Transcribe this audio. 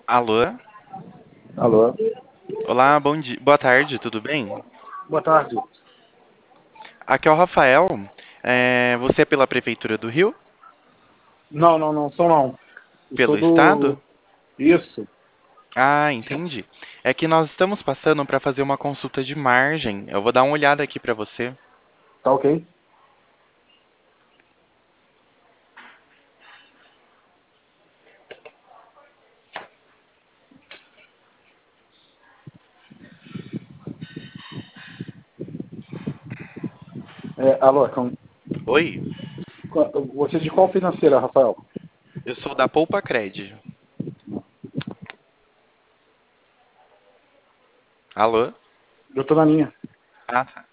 Alô? Alô? Olá, bom dia. Boa tarde, tudo bem? Boa tarde. Aqui é o Rafael. Você é pela Prefeitura do Rio? Não, não, não sou não. Eu Pelo sou Estado? do. Isso, Ah, entendi. É que nós estamos passando para fazer uma consulta de margem. Eu vou dar uma olhada aqui para você. tá ok? Alô, Oi, você é de qual financeira, Rafael? eu sou da Poupa Cred. Alô? Eu tô na minha. Ah, tá.